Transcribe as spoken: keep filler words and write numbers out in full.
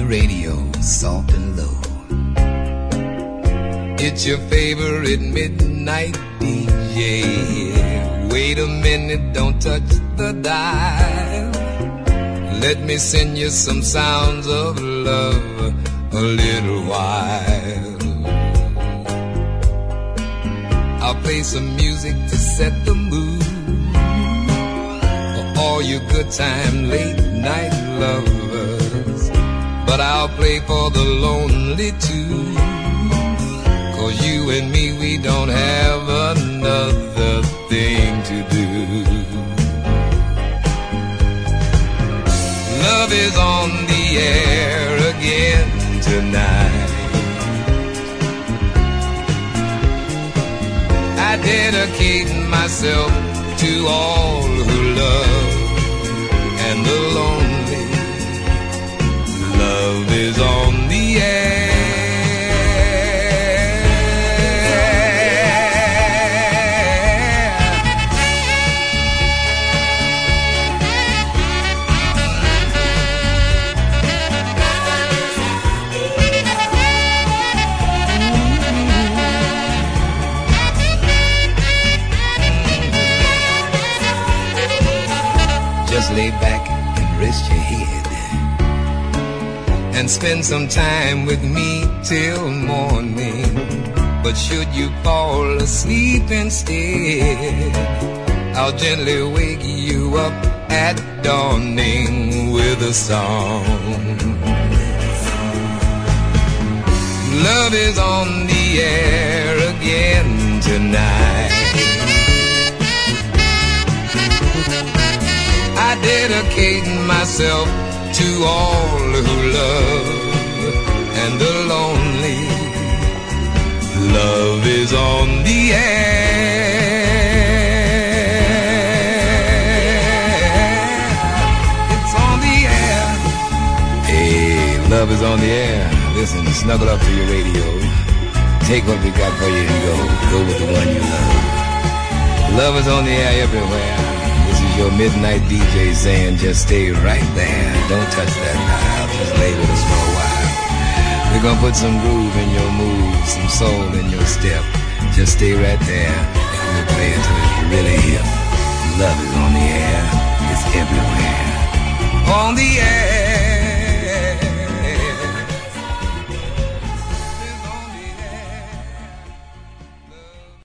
the radio, soft and low. It's your favorite midnight D J. Wait a minute, don't touch the dial. Let me send you some sounds of love a little while. I'll play some music to set the mood for all you good time late night lovers. But I'll play for the lonely too, 'cause you and me, we don't have another thing to do. Love is on the air again tonight. I dedicate myself to all who love and the lonely. Love is on the air. Just lay back and rest your head and spend some time with me till morning. But should you fall asleep instead, I'll gently wake you up at dawning with a song. Love is on the air again tonight. I dedicate myself to all who love and the lonely. Love is on the air. It's on the air. Hey, love is on the air. Listen, snuggle up to your radio. Take what we got for you and go. Go with the one you love. Love is on the air everywhere. Your midnight D J saying just stay right there. Don't touch that dial. Just lay with us for a while. We're gonna put some groove in your moves, some soul in your step. Just stay right there and we'll play until it's really hip. Love is on the air. It's everywhere. On the air.